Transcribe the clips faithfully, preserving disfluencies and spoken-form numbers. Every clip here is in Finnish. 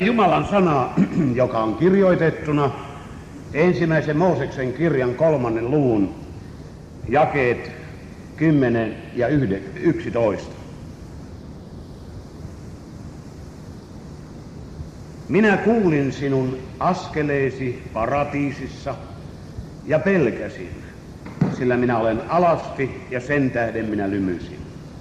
Jumalan sana, joka on kirjoitettuna ensimmäisen Mooseksen kirjan kolmannen luvun jakeet kymmenen ja yksitoista. Minä kuulin sinun askeleesi paratiisissa ja pelkäsin, sillä minä olen alasti ja sen tähden minä lymysin.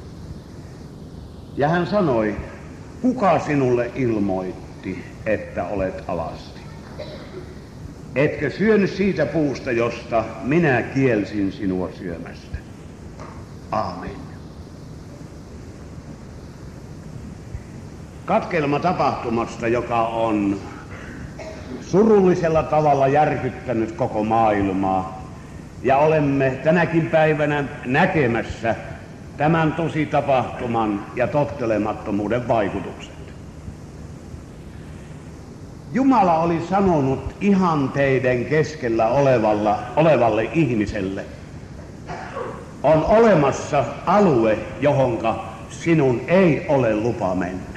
Ja hän sanoi, kuka sinulle ilmoitti, että olet alasti? Etkö syönyt siitä puusta, josta minä kielsin sinua syömästä? Aamen. Katkelma tapahtumasta, joka on surullisella tavalla järkyttänyt koko maailmaa, ja olemme tänäkin päivänä näkemässä tämän tosi tapahtuman ja tottelemattomuuden vaikutukset. Jumala oli sanonut ihanteiden keskellä olevalla, olevalle ihmiselle, on olemassa alue, johonka sinun ei ole lupa mennä.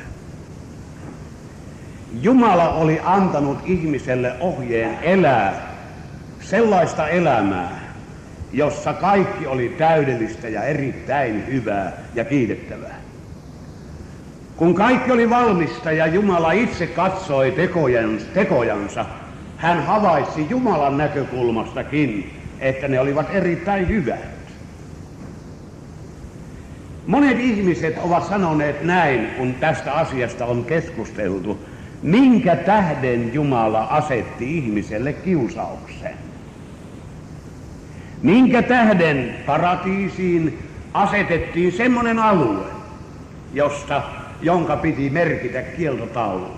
Jumala oli antanut ihmiselle ohjeen elää sellaista elämää, jossa kaikki oli täydellistä ja erittäin hyvää ja kiitettävää. Kun kaikki oli valmista ja Jumala itse katsoi tekojansa, tekojansa, hän havaitsi Jumalan näkökulmastakin, että ne olivat erittäin hyvät. Monet ihmiset ovat sanoneet näin, kun tästä asiasta on keskusteltu, minkä tähden Jumala asetti ihmiselle kiusauksen. Minkä tähden paratiisiin asetettiin semmoinen alue, josta, jonka piti merkitä kieltotaululla.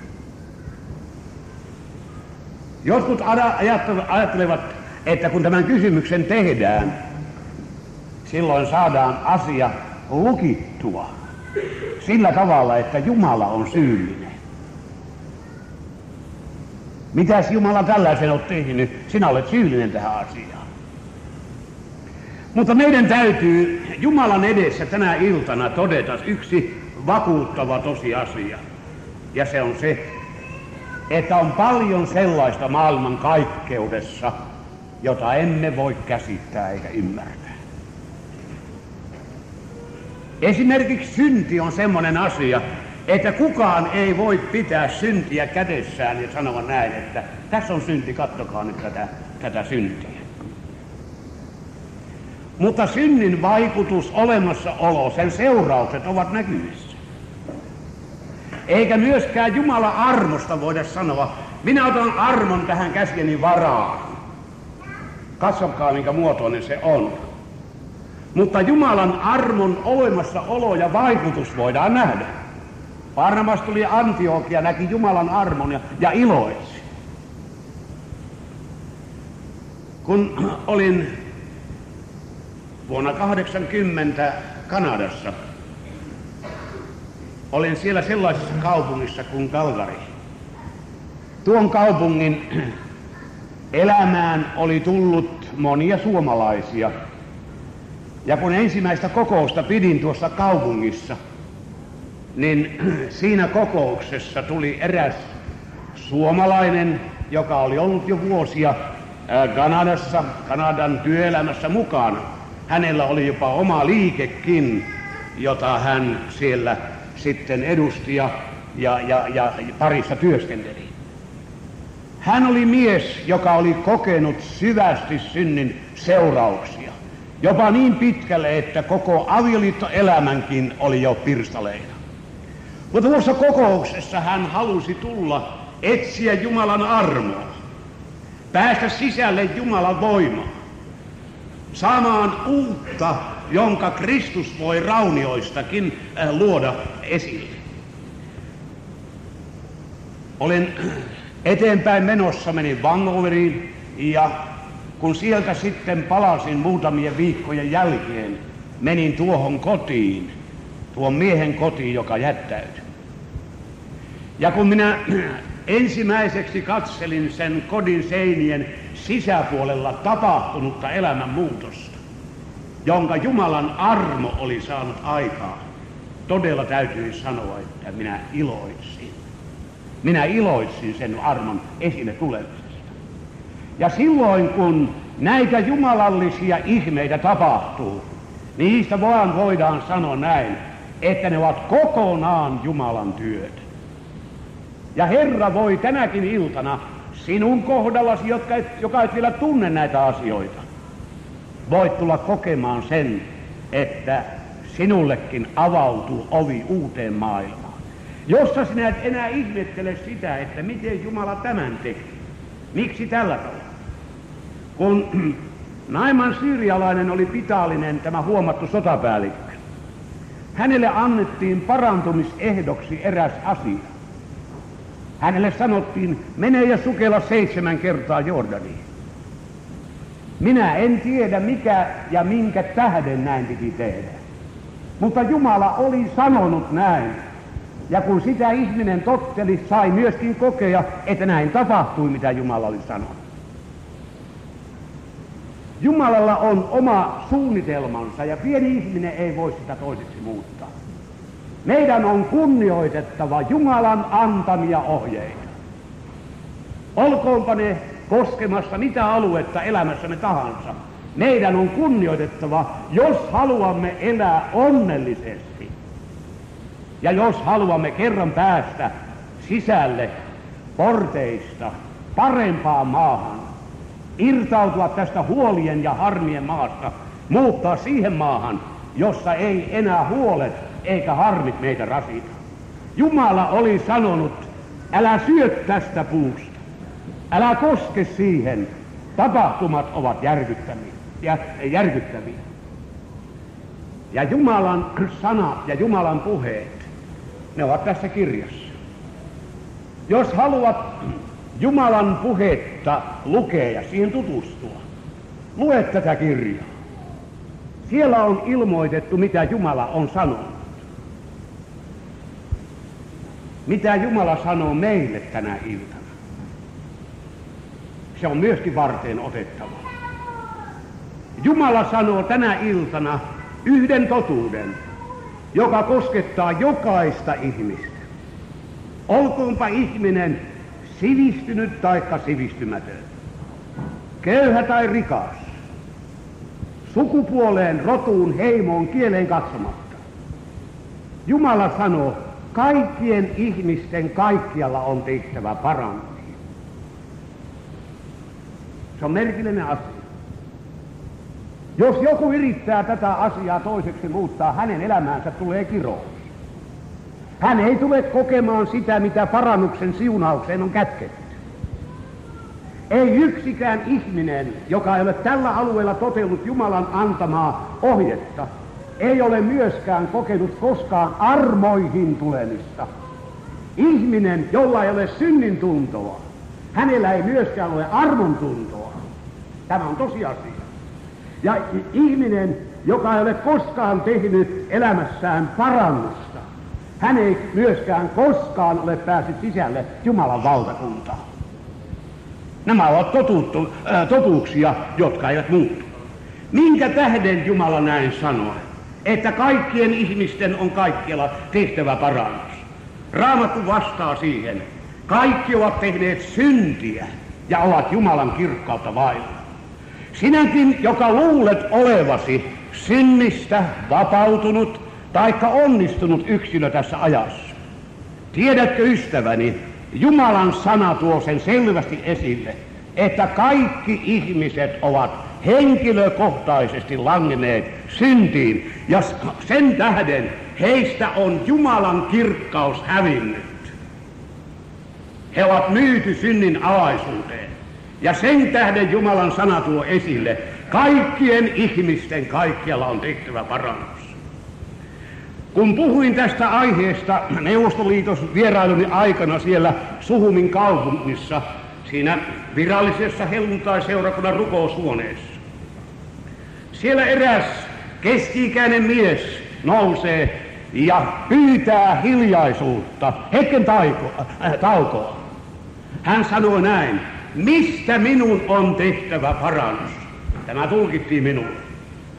Jotkut ajattelevat, että kun tämän kysymyksen tehdään, silloin saadaan asia lukittua sillä tavalla, että Jumala on syyllinen. Mitäs Jumala tällaisen on tehnyt? Sinä olet syyllinen tähän asiaan. Mutta meidän täytyy Jumalan edessä tänä iltana todeta yksi vakuuttava tosiasia. Ja se on se, että on paljon sellaista maailman kaikkeudessa, jota emme voi käsittää eikä ymmärtää. Esimerkiksi synti on semmoinen asia, että kukaan ei voi pitää syntiä kädessään ja sanoa näin, että tässä on synti, katsokaa nyt tätä, tätä syntiä. Mutta synnin vaikutus, olemassaolo, sen seuraukset ovat näkyvissä. Eikä myöskään Jumalan armosta voida sanoa, minä otan armon tähän käskeni varaan. Katsokaa, minkä muotoinen se on. Mutta Jumalan armon olemassaolo ja vaikutus voidaan nähdä. Barnabas tuli Antiokia, näki Jumalan armon ja, ja iloitsi. Kun olin vuonna kahdeksankymmentä Kanadassa, olin siellä sellaisessa kaupungissa kuin Calgary. Tuon kaupungin elämään oli tullut monia suomalaisia. Ja kun ensimmäistä kokousta pidin tuossa kaupungissa, niin siinä kokouksessa tuli eräs suomalainen, joka oli ollut jo vuosia Kanadassa, Kanadan työelämässä mukana. Hänellä oli jopa oma liikekin, jota hän siellä sitten edusti ja, ja, ja, ja parissa työskenteli. Hän oli mies, joka oli kokenut syvästi synnin seurauksia. Jopa niin pitkälle, että koko avioliittoelämänkin oli jo pirstaleina. Mutta tuossa kokouksessa hän halusi tulla etsiä Jumalan armoa, päästä sisälle Jumalan voimaa, saamaan uutta, jonka Kristus voi raunioistakin äh, luoda esille. Olen eteenpäin menossa, menin Vancouverille ja kun sieltä sitten palasin muutamien viikkojen jälkeen, menin tuohon kotiin, tuon miehen kotiin, joka jättäytyi. Ja kun minä ensimmäiseksi katselin sen kodin seinien sisäpuolella tapahtunutta elämänmuutosta, jonka Jumalan armo oli saanut aikaan, todella täytyy sanoa, että minä iloitsin. minä iloitsin sen armon esille tulemisesta. Ja silloin kun näitä jumalallisia ihmeitä tapahtuu, niistä vaan voidaan sanoa näin, että ne ovat kokonaan Jumalan työtä. Ja Herra voi tänäkin iltana sinun kohdallasi, jotka et, joka et vielä tunne näitä asioita, voit tulla kokemaan sen, että sinullekin avautuu ovi uuteen maailmaan, jossa sinä et enää ihmettele sitä, että miten Jumala tämän teki. Miksi tällä tavalla? Kun Naiman syyrialainen oli Pitaalinen, tämä huomattu sotapäällikkö, hänelle annettiin parantumisehdoksi eräs asia. Hänelle sanottiin, mene ja sukella seitsemän kertaa Jordaniin. Minä en tiedä mikä ja minkä tähden näin piti tehdä. Mutta Jumala oli sanonut näin. Ja kun sitä ihminen totteli, sai myöskin kokea, että näin tapahtui, mitä Jumala oli sanonut. Jumalalla on oma suunnitelmansa ja pieni ihminen ei voi sitä toiseksi muuttaa. Meidän on kunnioitettava Jumalan antamia ohjeita. Olkoonpa ne koskemassa mitä aluetta elämässämme tahansa. Meidän on kunnioitettava, jos haluamme elää onnellisesti. Ja jos haluamme kerran päästä sisälle porteista parempaan maahan, irtautua tästä huolien ja harmien maasta, muuttaa siihen maahan, jossa ei enää huolet eikä harmit meitä rasita. Jumala oli sanonut, älä syö tästä puusta, älä koske siihen, tapahtumat ovat järkyttäviä. Ja, järkyttäviä. Ja Jumalan sana ja Jumalan puheet, ne ovat tässä kirjassa. Jos haluat Jumalan puhetta lukea ja siihen tutustua, lue tätä kirjaa. Siellä on ilmoitettu, mitä Jumala on sanonut. Mitä Jumala sanoo meille tänä iltana. Se on myöskin varteen otettava. Jumala sanoo tänä iltana yhden totuuden, joka koskettaa jokaista ihmistä. Olkoonpa ihminen sivistynyt taikka sivistymätön, köyhä tai rikas, sukupuoleen, rotuun, heimoon, kieleen katsomatta. Jumala sanoo, kaikkien ihmisten kaikkialla on tehtävä parannus. Se on merkillinen asia. Jos joku yrittää tätä asiaa toiseksi muuttaa, hänen elämäänsä tulee kirous. Hän ei tule kokemaan sitä, mitä parannuksen siunaukseen on kätketty. Ei yksikään ihminen, joka ei ole tällä alueella totellut Jumalan antamaa ohjetta, ei ole myöskään kokenut koskaan armoihin tulemista. Ihminen, jolla ei ole synnin tuntoa, hänellä ei myöskään ole armon tuntoa. Tämä on tosiasia. Ja ihminen, joka ei ole koskaan tehnyt elämässään parannusta, hän ei myöskään koskaan ole päässyt sisälle Jumalan valtakuntaan. Nämä ovat totuttu, äh, totuuksia, jotka eivät muuttu. Minkä tähden Jumala näin sanoo, että kaikkien ihmisten on kaikkialla tehtävä parannus? Raamattu vastaa siihen. Kaikki ovat tehneet syntiä ja ovat Jumalan kirkkautta vailla. Sinäkin, joka luulet olevasi synnistä vapautunut taikka onnistunut yksilö tässä ajassa. Tiedätkö, ystäväni, Jumalan sana tuo sen selvästi esille, että kaikki ihmiset ovat henkilökohtaisesti langenneet syntiin, ja sen tähden heistä on Jumalan kirkkaus hävinnyt. He ovat myyty synnin alaisuuteen, ja sen tähden Jumalan sana tuo esille, kaikkien ihmisten kaikkialla on tehtävä parannus. Kun puhuin tästä aiheesta Neuvostoliiton vierailuni aikana siellä Suhumin kaupungissa, siinä virallisessa helluntai-seurakunnan rukoushuoneessa, siellä eräs keski-ikäinen mies nousee ja pyytää hiljaisuutta, hetken taiko, äh, taukoa. Hän sanoi näin, mistä minun on tehtävä parannus? Tämä tulkittiin minulle.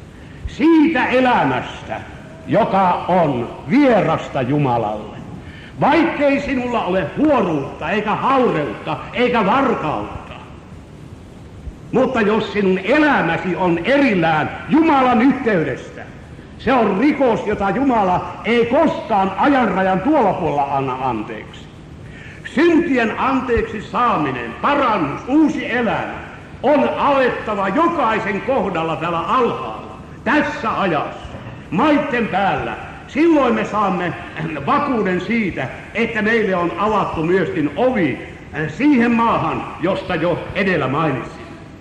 Siitä elämästä, joka on vierasta Jumalalle. Vaikkei sinulla ole huoruutta, eikä haureutta, eikä varkautta. Mutta jos sinun elämäsi on erillään Jumalan yhteydestä, se on rikos, jota Jumala ei koskaan ajanrajan tuolla puolella anna anteeksi. Syntien anteeksi saaminen, parannus, uusi elämä on alettava jokaisen kohdalla täällä alhaalla, tässä ajassa, maitten päällä. Silloin me saamme vakuuden siitä, että meille on avattu myöskin ovi siihen maahan, josta jo edellä mainitsin.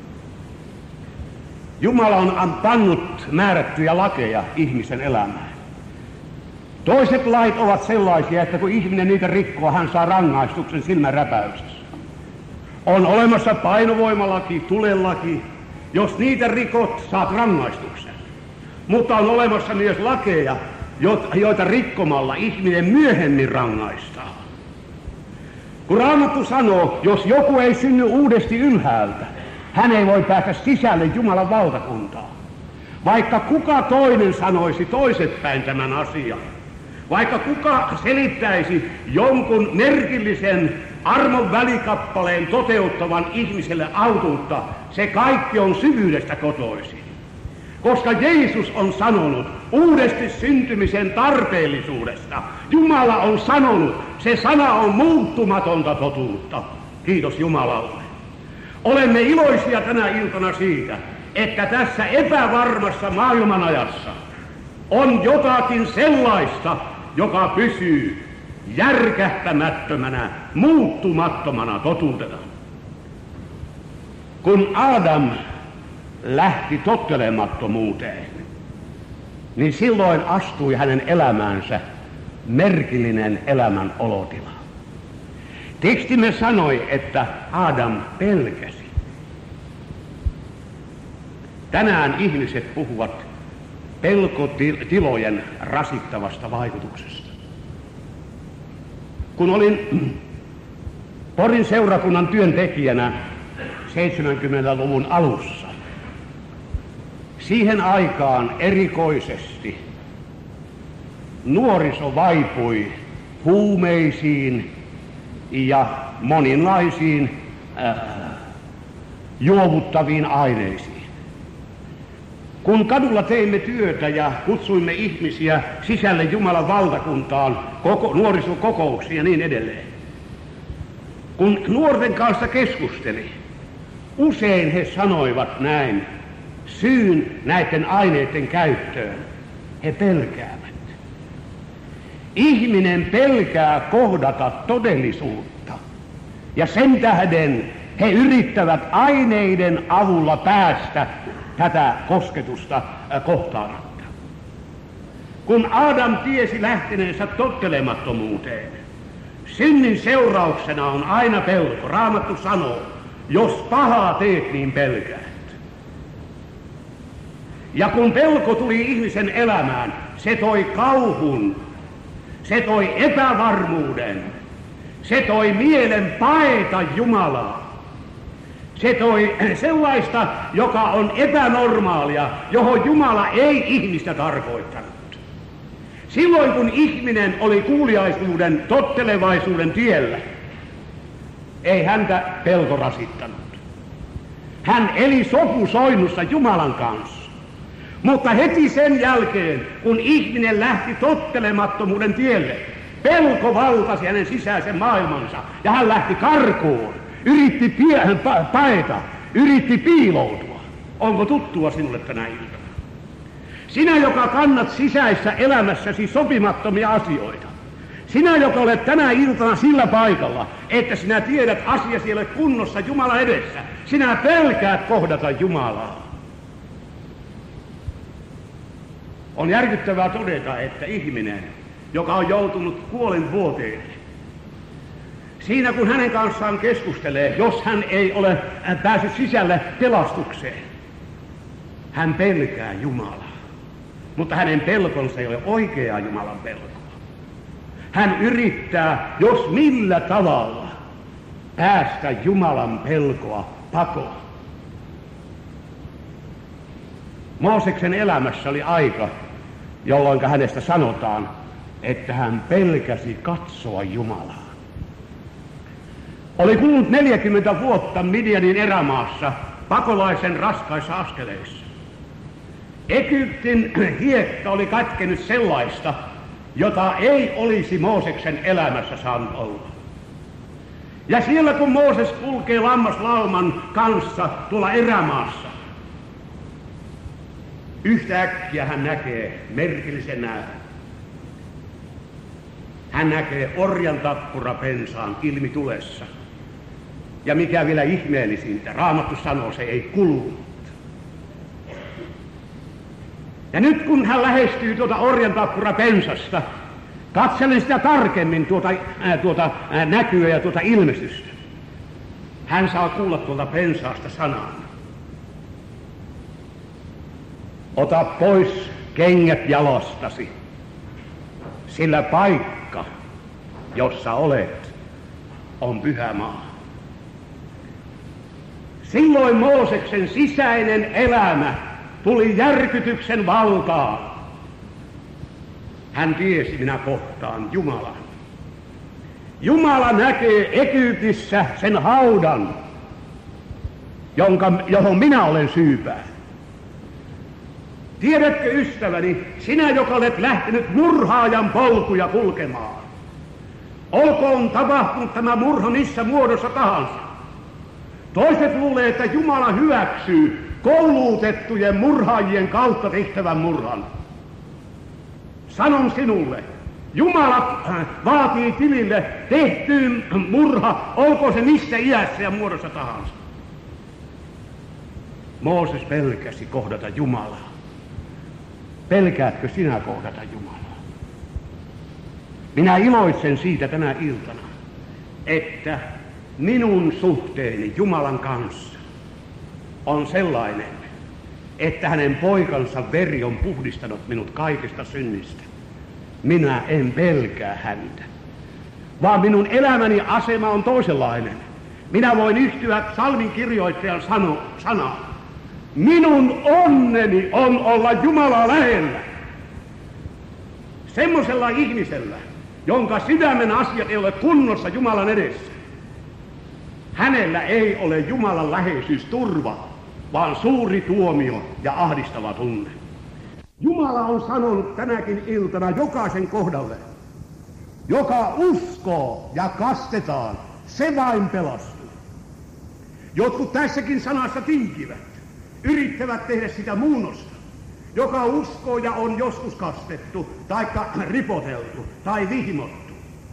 Jumala on pannut määrättyjä lakeja ihmisen elämään. Toiset lait ovat sellaisia, että kun ihminen niitä rikkoo, hän saa rangaistuksen silmänräpäyksessä. On olemassa painovoimalaki, tulelaki. Jos niitä rikot, saat rangaistuksen. Mutta on olemassa myös lakeja, joita rikkomalla ihminen myöhemmin rangaistaan. Kun Raamattu sanoo, jos joku ei synny uudesti ylhäältä, hän ei voi päästä sisälle Jumalan valtakuntaan. Vaikka kuka toinen sanoisi toisetpäin tämän asian, vaikka kuka selittäisi jonkun merkillisen armon välikappaleen toteuttavan ihmiselle autuutta, se kaikki on syvyydestä kotoisin. Koska Jeesus on sanonut uudesti syntymisen tarpeellisuudesta. Jumala on sanonut, se sana on muuttumatonta totuutta. Kiitos Jumalalle. Olemme iloisia tänä iltana siitä, että tässä epävarmassa maailman ajassa on jotakin sellaista, joka pysyy järkähtämättömänä, muuttumattomana totuutena. Kun Adam lähti tottelemattomuuteen, niin silloin astui hänen elämäänsä merkillinen elämän olotila. Tekstimme sanoi, että Adam pelkäsi. Tänään ihmiset puhuvat pelkotilojen rasittavasta vaikutuksesta. Kun olin Porin seurakunnan työntekijänä seitsemänkymmentäluvun alussa, siihen aikaan erikoisesti nuoriso vaipui huumeisiin ja moninaisiin äh, juovuttaviin aineisiin. Kun kadulla teimme työtä ja kutsuimme ihmisiä sisälle Jumalan valtakuntaan, koko, nuorisokokouksiin ja niin edelleen. Kun nuorten kanssa keskusteli, usein he sanoivat näin, syyn näiden aineiden käyttöön, he pelkäävät. Ihminen pelkää kohdata todellisuutta, ja sen tähden he yrittävät aineiden avulla päästä tätä kosketusta kohtaamatta. Kun Adam tiesi lähteneensä tottelemattomuuteen, synnin seurauksena on aina pelko. Raamattu sanoo, jos pahaa teet, niin pelkäät. Ja kun pelko tuli ihmisen elämään, se toi kauhun, se toi epävarmuuden, se toi mielen paeta Jumalaa. Se toi sellaista, joka on epänormaalia, johon Jumala ei ihmistä tarkoittanut. Silloin kun ihminen oli kuuliaisuuden, tottelevaisuuden tiellä, ei häntä pelko rasittanut. Hän eli sopusoinnussa Jumalan kanssa. Mutta heti sen jälkeen, kun ihminen lähti tottelemattomuuden tielle, pelko valtasi hänen sisäisen maailmansa ja hän lähti karkuun. Yritti pie- pa- paeta, yritti piiloutua. Onko tuttua sinulle tänä iltana? Sinä, joka kannat sisäisessä elämässäsi sopimattomia asioita. Sinä, joka olet tänä iltana sillä paikalla, että sinä tiedät asiasi ei ole kunnossa Jumalan edessä. Sinä pelkäät kohdata Jumalaa. On järkyttävää todeta, että ihminen, joka on joutunut kuolen vuoteen, siinä kun hänen kanssaan keskustelee, jos hän ei ole päässyt sisälle pelastukseen, hän pelkää Jumalaa. Mutta hänen pelkonsa ei ole oikeaa Jumalan pelkoa. Hän yrittää, jos millä tavalla, päästä Jumalan pelkoa pakoon. Mooseksen elämässä oli aika, jolloin hänestä sanotaan, että hän pelkäsi katsoa Jumalaa. Oli kulunut neljäkymmentä vuotta Midianin erämaassa pakolaisen raskaissa askeleissa. Egyptin hiekka oli kätkenyt sellaista, jota ei olisi Mooseksen elämässä saanut olla. Ja siellä kun Mooses kulkee lammaslauman kanssa tuolla erämaassa, yhtäkkiä hän näkee merkillisen nähdä. Hän näkee orjan tappurapensaan ilmi tulessa. Ja mikä vielä ihmeellisintä, Raamattu sanoo, se ei kulunut. Ja nyt kun hän lähestyy tuota orjan tappurapensasta, katselen sitä tarkemmin tuota, ää, tuota ää, näkyä ja tuota ilmestystä. Hän saa kuulla tuolta pensaasta sanan. Ota pois kengät jalastasi, sillä paikka, jossa olet, on pyhä maa. Silloin Mooseksen sisäinen elämä tuli järkytyksen valtaan. Hän tiesi, minä kohtaan Jumalan. Jumala näkee Egyptissä sen haudan, jonka, johon minä olen syypää. Tiedätkö, ystäväni, sinä, joka olet lähtenyt murhaajan polkuja kulkemaan, olkoon tapahtunut tämä murha missä muodossa tahansa. Toiset luulee, että Jumala hyväksyy koulutettujen murhaajien kautta tehtävän murhan. Sanon sinulle, Jumala vaatii tilille tehtyyn murha, olkoon se mistä iässä ja muodossa tahansa. Mooses pelkäsi kohdata Jumalaa. Pelkäätkö sinä kohdata Jumalaa? Minä iloitsen siitä tänä iltana, että minun suhteeni Jumalan kanssa on sellainen, että hänen poikansa veri on puhdistanut minut kaikesta synnistä. Minä en pelkää häntä, vaan minun elämäni asema on toisenlainen. Minä voin yhtyä psalmin kirjoittajan sano, sanaan. Minun onneni on olla Jumalaa lähellä. Semmoisella ihmisellä, jonka sydämen asiat ei ole kunnossa Jumalan edessä, hänellä ei ole Jumalan läheisyys turva, vaan suuri tuomio ja ahdistava tunne. Jumala on sanonut tänäkin iltana jokaisen kohdalle, joka uskoo ja kastetaan, se vain pelastuu. Jotkut tässäkin sanassa tinkivät, yrittävät tehdä sitä muunnosta. Joka uskoo ja on joskus kastettu, taikka ripoteltu, tai vihmottu.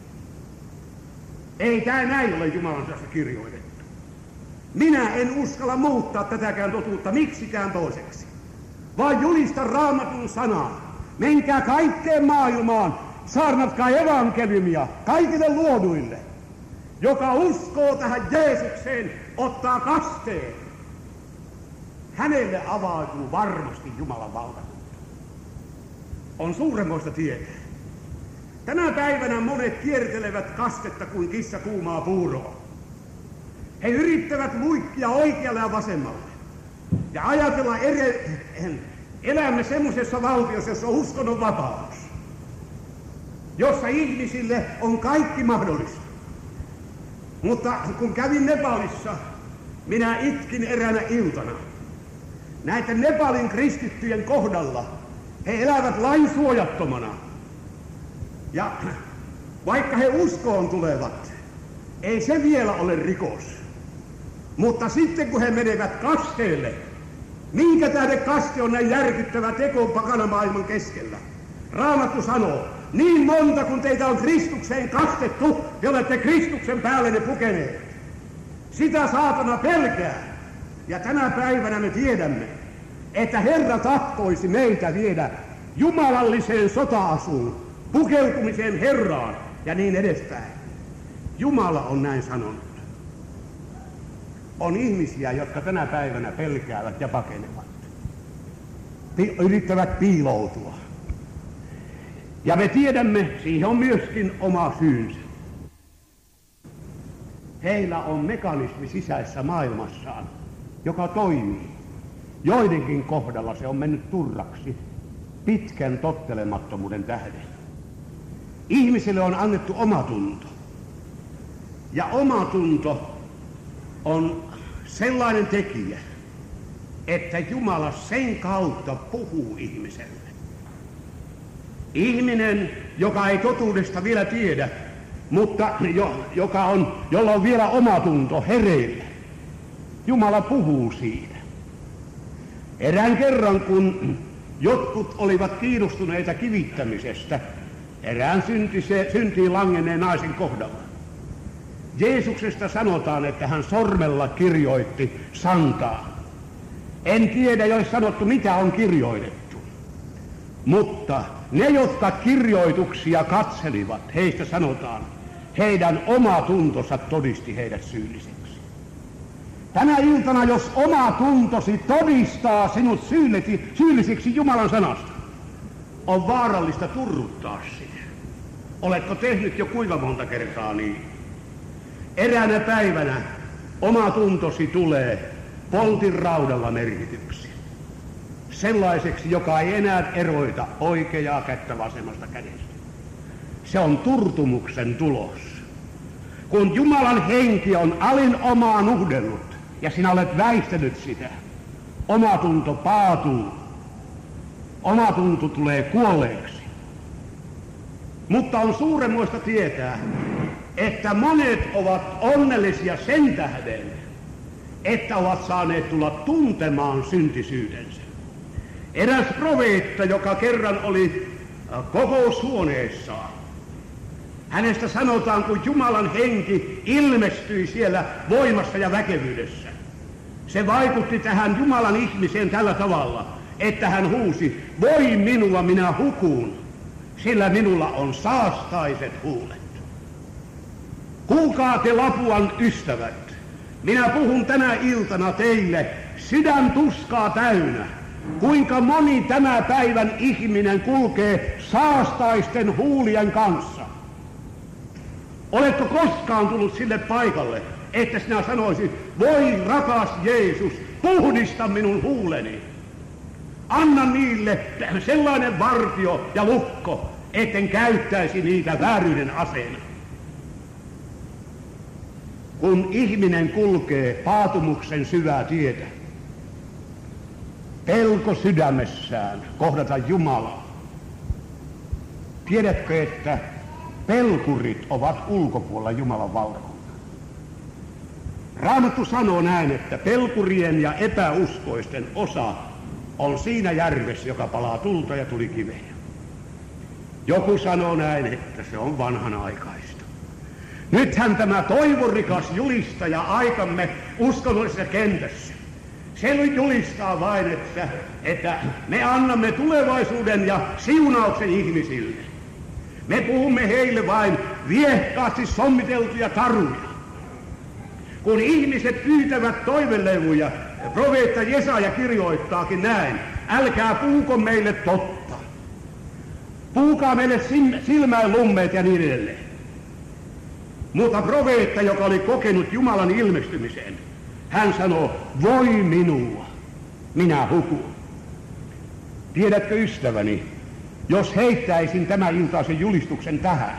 Ei tämä näin ole Jumalan sanassa kirjoitettu. Minä en uskalla muuttaa tätäkään totuutta miksikään toiseksi, vaan julistan Raamatun sanaa. Menkää kaikkeen maailmaan, saarnatkaa evankeliumia kaikille luoduille. Joka uskoo tähän Jeesukseen, ottaa kasteen. Hänelle avautuu varmasti Jumalan valtakunta. On suuremmoista tietää. Tänä päivänä monet kiertelevät kastetta kuin kissa kuumaa puuroa. He yrittävät luikkia oikealle ja vasemmalle. Ja ajatella eri, elämme semmoisessa valtiossa, jossa uskon on vapaus. Jossa ihmisille on kaikki mahdollista. Mutta kun kävin Nepalissa, minä itkin eräänä iltana. Näiden Nepalin kristittyjen kohdalla he elävät lain suojattomana. Ja vaikka he uskoon tulevat, ei se vielä ole rikos. Mutta sitten kun he menevät kasteelle, minkä tähden kaste on näin järkyttävä teko pakanamaailman keskellä? Raamattu sanoo, niin monta kun teitä on Kristukseen kastettu, te olette Kristuksen päälle ne pukeneet. Sitä saatana pelkää. Ja tänä päivänä me tiedämme, että Herra tahtoisi meitä viedä jumalalliseen sota-asuun, pukeutumiseen Herraan ja niin edespäin. Jumala on näin sanonut. On ihmisiä, jotka tänä päivänä pelkäävät ja pakenevat. Pi- yrittävät piiloutua. Ja me tiedämme, siihen on myöskin oma syynsä. Heillä on mekanismi sisäisessä maailmassaan, joka toimii. Joidenkin kohdalla se on mennyt turraksi pitkän tottelemattomuuden tähden. Ihmiselle on annettu omatunto. Ja omatunto on sellainen tekijä, että Jumala sen kautta puhuu ihmiselle. Ihminen, joka ei totuudesta vielä tiedä, mutta jo, joka on, jolla on vielä omatunto hereillä, Jumala puhuu siitä. Erään kerran, kun jotkut olivat kiinnostuneita kivittämisestä erään syntise, syntiin langenneen naisen kohdalla, Jeesuksesta sanotaan, että hän sormella kirjoitti santaa. En tiedä, jos sanottu, mitä on kirjoitettu. Mutta ne, jotka kirjoituksia katselivat, heistä sanotaan, heidän oma tuntonsa todisti heidät syylliseksi. Tänä iltana, jos oma tuntosi todistaa sinut syylliseksi Jumalan sanasta, on vaarallista turruttaa sinne. Oletko tehnyt jo kuinka monta kertaa niin? Eräänä päivänä oma tuntosi tulee poltin raudalla merkityksi. Sellaiseksi, joka ei enää eroita oikeaa kättä vasemmasta kädestä. Se on turtumuksen tulos. Kun Jumalan henki on alin omaa nuhdellut ja sinä olet väistänyt sitä, omatunto paatuu. Omatunto tulee kuolleeksi. Mutta on suuremmoista tietää, että monet ovat onnellisia sen tähden, että ovat saaneet tulla tuntemaan syntisyydensä. Eräs profeetta, joka kerran oli kokoushuoneessaan, hänestä sanotaan, kun Jumalan henki ilmestyi siellä voimassa ja väkevyydessä. Se vaikutti tähän Jumalan ihmiseen tällä tavalla, että hän huusi, voi minua, minä hukun, sillä minulla on saastaiset huulet. Kuulkaa te Lapuan ystävät, minä puhun tänä iltana teille sydän tuskaa täynnä, kuinka moni tämä päivän ihminen kulkee saastaisten huulien kanssa. Oletko koskaan tullut sille paikalle, että sinä sanoisit, voi rakas Jeesus, puhdista minun huuleni. Anna niille sellainen vartio ja lukko, etten käyttäisi niitä vääryyden aseena. Kun ihminen kulkee paatumuksen syvää tietä, pelko sydämessään kohdata Jumalaa. Tiedätkö, että pelkurit ovat ulkopuolella Jumalan valtakuntaa? Raamattu sanoo näin, että pelkurien ja epäuskoisten osa on siinä järvessä, joka palaa tulta ja tulikivejä. Joku sanoo näin, että se on vanhanaikaista. Nythän tämä toivorikas julistaja aikamme uskonnollisessa kentässä, se julistaa vain, että, että me annamme tulevaisuuden ja siunauksen ihmisille. Me puhumme heille vain viehkaasti sommiteltuja taruja. Kun ihmiset pyytävät toivelevuja, profeetta Jesaja kirjoittaakin näin, älkää puhuko meille totta. Puhukaa meille silmään lummeet ja niin edelleen. Mutta profeetta, joka oli kokenut Jumalan ilmestymisen, hän sanoo, voi minua, minä hukun. Tiedätkö ystäväni, jos heittäisin tämän iltaisen julistuksen tähän,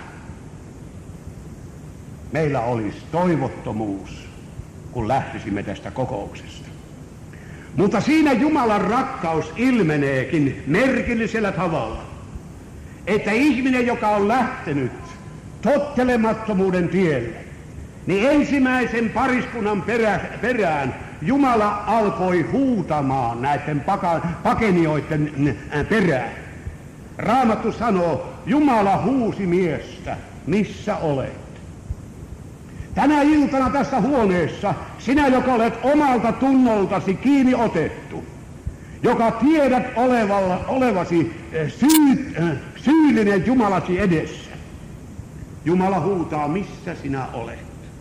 meillä olisi toivottomuus, kun lähtisimme tästä kokouksesta. Mutta siinä Jumalan rakkaus ilmeneekin merkillisellä tavalla, että ihminen, joka on lähtenyt tottelemattomuuden tielle, niin ensimmäisen pariskunnan perä, perään Jumala alkoi huutamaan näiden paka, pakenijoiden perään. Raamattu sanoo, Jumala huusi miestä, missä olet? Tänä iltana tässä huoneessa, sinä, joka olet omalta tunnoltasi kiinni otettu, joka tiedät olevalla, olevasi syy, syyllinen Jumalasi edessä, Jumala huutaa, missä sinä olet?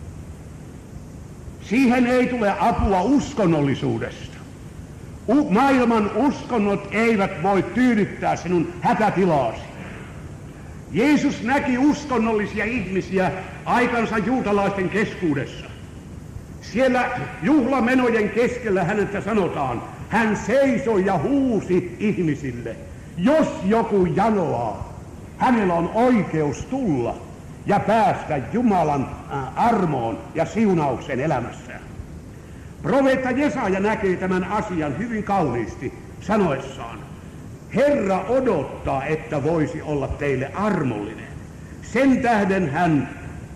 Siihen ei tule apua uskonnollisuudesta. U- maailman uskonnot eivät voi tyydyttää sinun hätätilaasi. Jeesus näki uskonnollisia ihmisiä aikansa juutalaisten keskuudessa. Siellä juhlamenojen keskellä häneltä sanotaan, hän seisoi ja huusi ihmisille, jos joku janoaa, hänellä on oikeus tulla ja päästä Jumalan armoon ja siunauksen elämässään. Profeetta Jesaja näkee tämän asian hyvin kauniisti sanoessaan: Herra odottaa, että voisi olla teille armollinen. Sen tähden hän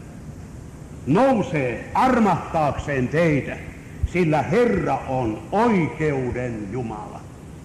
nousee armahtaakseen teitä, sillä Herra on oikeuden Jumala.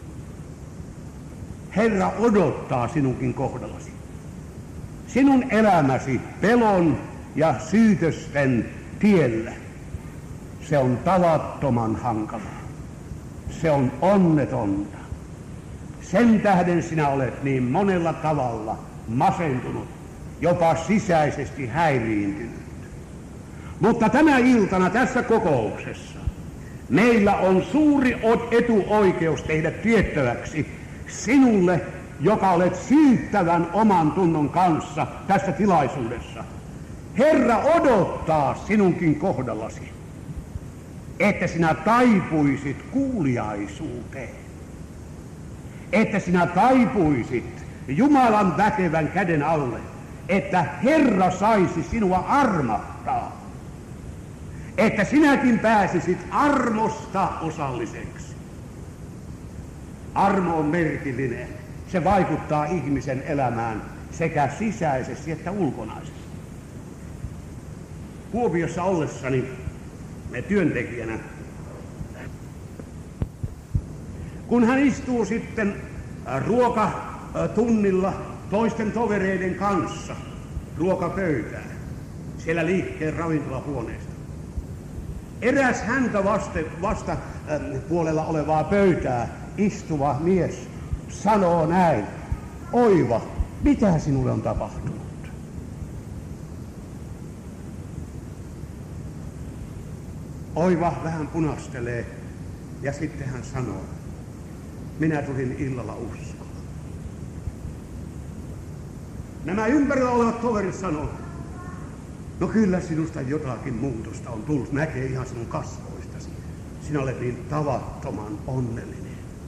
Herra odottaa sinunkin kohdallasi. Sinun elämäsi pelon ja syytösten tiellä. Se on tavattoman hankalaa. Se on onnetonta. Sen tähden sinä olet niin monella tavalla masentunut, jopa sisäisesti häiriintynyt. Mutta tänä iltana tässä kokouksessa meillä on suuri etuoikeus tehdä tiettäväksi sinulle, joka olet syyttävän oman tunnon kanssa tässä tilaisuudessa. Herra odottaa sinunkin kohdallasi, että sinä taipuisit kuuliaisuuteen. Että sinä taipuisit Jumalan väkevän käden alle, että Herra saisi sinua armahtaa. Että sinäkin pääsisit armosta osalliseksi. Armo on merkillinen. Se vaikuttaa ihmisen elämään sekä sisäisesti että ulkonaisesti. Kuopiossa ollessani me työntekijänä, kun hän istuu sitten ruokatunnilla toisten tovereiden kanssa ruokapöytään siellä liikkeen ravintolahuoneesta, eräs häntä vasta, vasta äh, puolella olevaa pöytää istuva mies sanoo näin: Oiva, mitä sinulle on tapahtunut? Oiva vähän punastelee ja sitten hän sanoo: minä tulin illalla uskoon. Nämä ympärillä olevat toverit sanoo: no kyllä sinusta jotakin muutosta on tullut, näkee ihan sinun kasvoistasi. Sinä olet niin tavattoman onnellinen.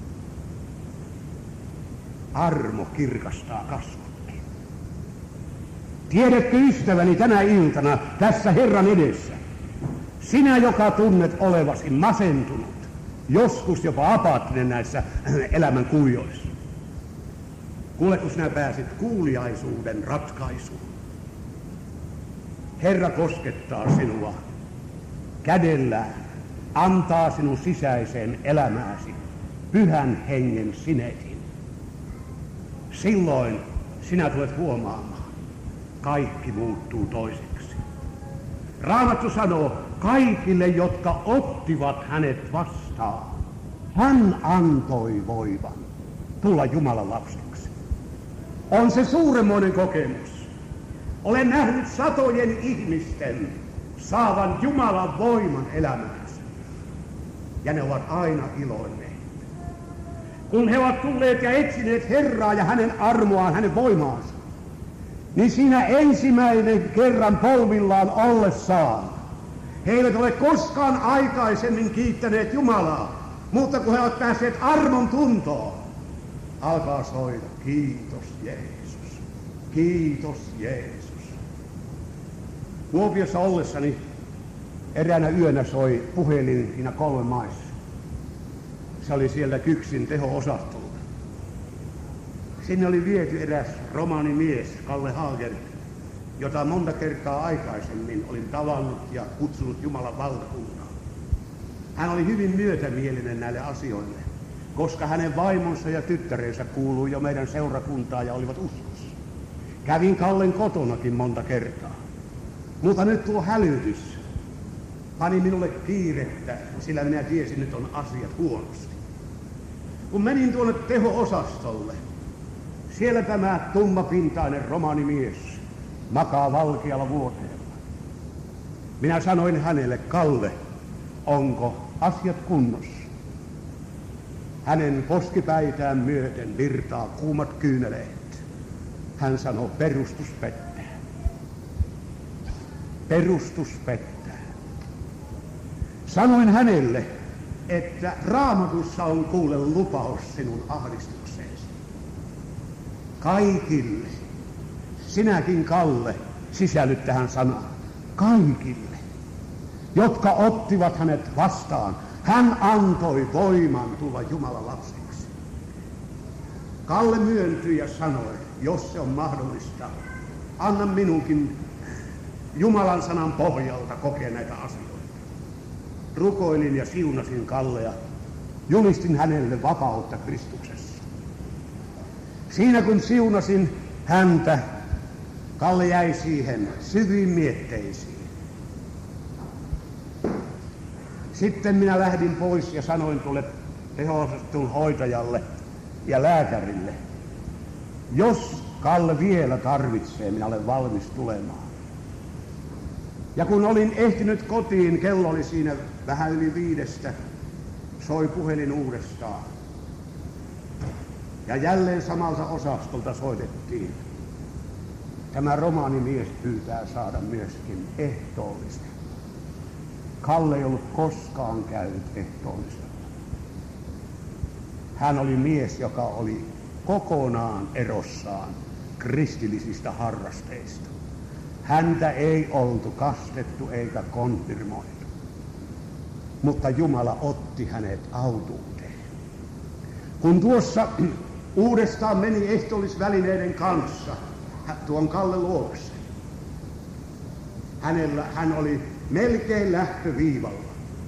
Armo kirkastaa kasvotkin. Tiedätkö, ystäväni, tänä iltana tässä Herran edessä, sinä, joka tunnet olevasi masentunut, joskus jopa apaattinen näissä elämän kuvioissa. Kuule, kun sinä pääsit kuuliaisuuden ratkaisuun. Herra koskettaa sinua kädellään, antaa sinun sisäiseen elämääsi pyhän hengen sinetin. Silloin sinä tulet huomaamaan, kaikki muuttuu toiseksi. Raamattu sanoo, kaikille, jotka ottivat hänet vastaan, hän antoi voivan tulla Jumalan lapsiksi. On se suuremmoinen kokemus. Olen nähnyt satojen ihmisten saavan Jumalan voiman elämäänsä. Ja ne ovat aina iloinneet. Kun he ovat tulleet ja etsineet Herraa ja hänen armoaan, hänen voimaansa, niin siinä ensimmäinen kerran polvillaan ollessaan he eivät ole koskaan aikaisemmin kiittäneet Jumalaa, mutta kun he ovat päässeet armon tuntoon, alkaa soida: kiitos Jeesus, kiitos Jeesus. Kuopiossa ollessani eräänä yönä soi puhelin siinä kolmen maissa. Se oli siellä Kyksin teho-osastolta. Sinne oli viety eräs romaanimies, Kalle Haager, jota monta kertaa aikaisemmin olin tavannut ja kutsunut Jumalan valtakuntaan. Hän oli hyvin myötämielinen näille asioille, koska hänen vaimonsa ja tyttärensä kuului jo meidän seurakuntaan ja olivat uskossa. Kävin Kallen kotonakin monta kertaa. Mutta nyt tuo hälytys pani minulle kiirettä, sillä minä tiesin, nyt on asiat huonosti. Kun menin tuonne teho-osastolle, siellä tämä tummapintainen romaanimies makaa valkealla vuoteella. Minä sanoin hänelle: Kalle, onko asiat kunnossa? Hänen poskipäitään myöten virtaa kuumat kyyneleet. Hän sanoo: perustus pettää. Perustus pettää. Sanoin hänelle, että Raamatussa on kuule lupaus sinun ahdistukseesi. Kaikille, sinäkin Kalle sisällyt tähän sanaan. Kaikille, jotka ottivat hänet vastaan, hän antoi voiman tulla Jumalan lapsiksi. Kalle myöntyi ja sanoi, jos se on mahdollista, anna minunkin Jumalan sanan pohjalta kokea näitä asioita. Rukoilin ja siunasin Kallea, julistin hänelle vapautta Kristuksessa. Siinä kun siunasin häntä, Kalle jäi siihen syviin mietteisiin. Sitten minä lähdin pois ja sanoin tuolle teho-osaston hoitajalle ja lääkärille, jos Kalle vielä tarvitsee, minä olen valmis tulemaan. Ja kun olin ehtinyt kotiin, kello oli siinä vähän yli viidestä, soi puhelin uudestaan. Ja jälleen samalta osastolta soitettiin. Tämä romaanimies pyytää saada myöskin ehtoollista. Kalle ei ollut koskaan käynyt ehtoollista. Hän oli mies, joka oli kokonaan erossaan kristillisistä harrasteista. Häntä ei oltu kastettu eikä konfirmoitu. Mutta Jumala otti hänet autuuteen. Kun tuossa uudestaan meni ehtoollisvälineiden kanssa tuon Kalle luokse, hänellä, hän oli melkein lähtöviivalla.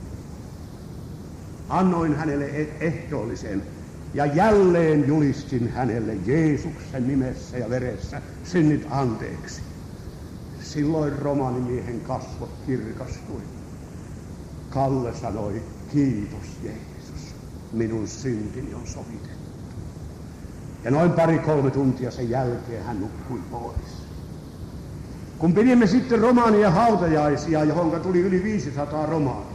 Annoin hänelle ehtoollisen ja jälleen julistin hänelle Jeesuksen nimessä ja veressä synnit anteeksi. Silloin romaanimiehen kasvot kirkastui. Kalle sanoi, kiitos Jeesus, minun syntini on sovitettu. Ja noin pari-kolme tuntia sen jälkeen hän nukkui pois. Kun pidimme sitten romaania hautajaisia, johon tuli yli viisisataa romaania,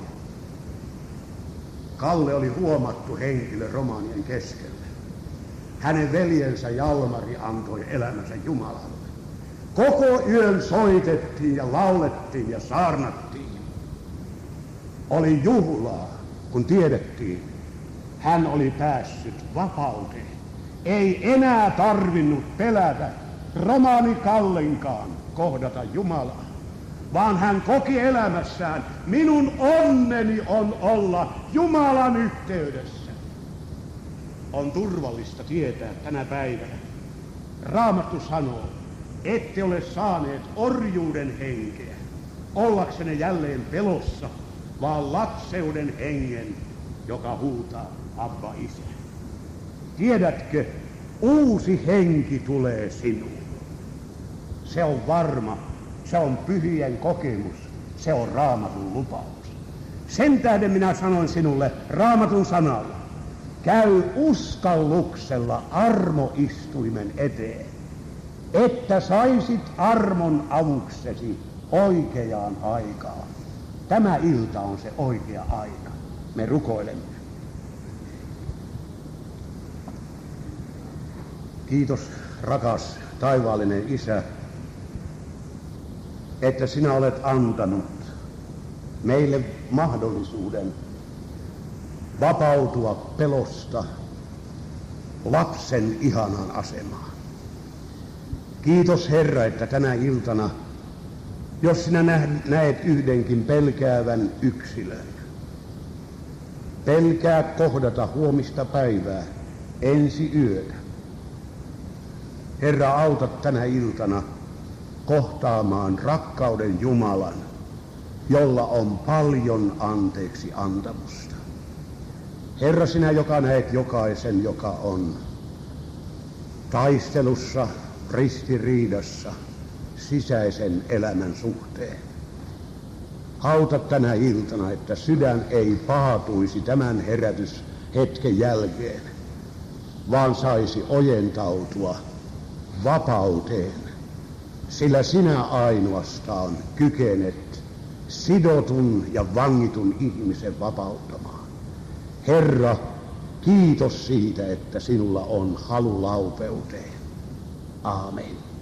Kalle oli huomattu henkilö romaanien keskellä. Hänen veljensä Jalmari antoi elämänsä Jumalalle. Koko yön soitettiin ja laulettiin ja saarnattiin. Oli juhlaa, kun tiedettiin, hän oli päässyt vapauteen. Ei enää tarvinnut pelätä romaani Kallenkaan kohdata Jumalaa, vaan hän koki elämässään, minun onneni on olla Jumalan yhteydessä. On turvallista tietää tänä päivänä. Raamattu sanoo, ette ole saaneet orjuuden henkeä, ollaksenne jälleen pelossa, vaan lapseuden hengen, joka huutaa Abba Isä. Tiedätkö, uusi henki tulee sinuun. Se on varma, se on pyhien kokemus, se on Raamatun lupaus. Sen tähden minä sanoin sinulle Raamatun sanalla, käy uskalluksella armoistuimen eteen, että saisit armon avuksesi oikeaan aikaan. Tämä ilta on se oikea aika. Me rukoilemme. Kiitos, rakas taivaallinen Isä, että sinä olet antanut meille mahdollisuuden vapautua pelosta lapsen ihanaan asemaan. Kiitos Herra, että tänä iltana, jos sinä näet yhdenkin pelkäävän yksilön, pelkää kohdata huomista päivää, ensi yötä. Herra, auta tänä iltana kohtaamaan rakkauden Jumalan, jolla on paljon anteeksi antamusta. Herra, sinä, joka näet jokaisen, joka on taistelussa, ristiriidassa, sisäisen elämän suhteen. Auta tänä iltana, että sydän ei paatuisi tämän herätyshetken jälkeen, vaan saisi ojentautua vapauteen, sillä sinä ainoastaan kykenet sidotun ja vangitun ihmisen vapauttamaan. Herra, kiitos siitä, että sinulla on halu laupeuteen. Aamen.